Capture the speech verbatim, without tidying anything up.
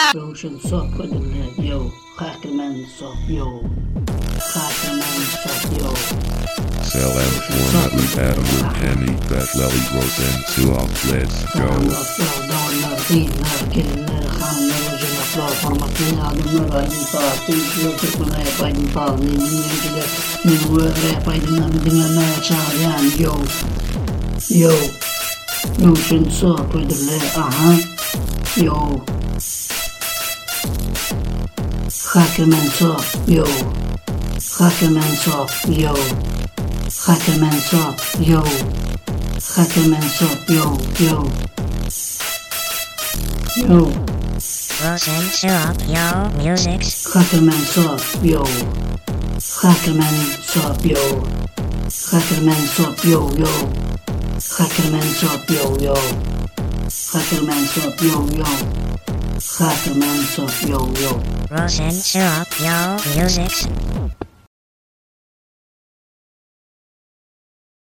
Roshan Sop Kudin Yo, Hackerman Sop Yo, Hackerman Sop Yo. Salam format Adam with Kenny that Lely Rosen Suop. Let's go. Yo, Roshan Sop Kudin uh-huh. Yo. Hackerman Sop Yo, Hackerman Sop Yo, Hackerman Sop Yo, Hackerman Sop Yo, Yo, Yo. Rosen Syrup Yo Music. Hackerman Sop Yo, Hackerman Sop Yo, Hackerman Sop Yo, Yo, Hackerman Sop Yo, Yo, Hackerman Sop Yo, Yo, Hackerman Sop Yo, Yo. Rosen Syrup Yo Music.